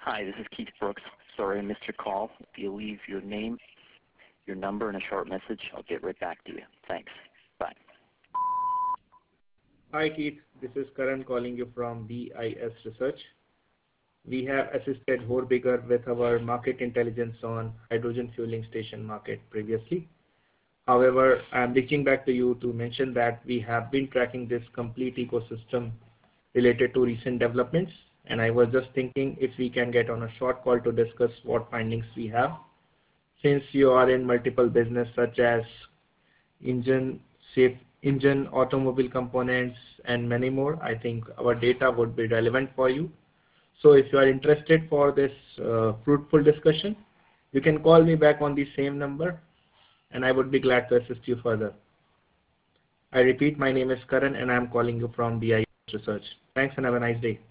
Hi, this is Keith Brooks. Sorry I missed your call. If you leave your name, your number, and a short message, I'll get right back to you. Thanks. Bye. Hi Keith, this is Karan calling you from BIS Research. We have assisted Horbiger with our market intelligence on hydrogen fueling station market previously. However, I am reaching back to you to mention that we have been tracking this complete ecosystem related to recent developments, and I was just thinking if we can get on a short call to discuss what findings we have. Since you are in multiple business such as engine, automobile components, and many more, I think our data would be relevant for you. So if you are interested for this fruitful discussion, you can call me back on the same number and I would be glad to assist you further. I repeat, my name is Karan and I am calling you from BIS Research. Thanks and have a nice day.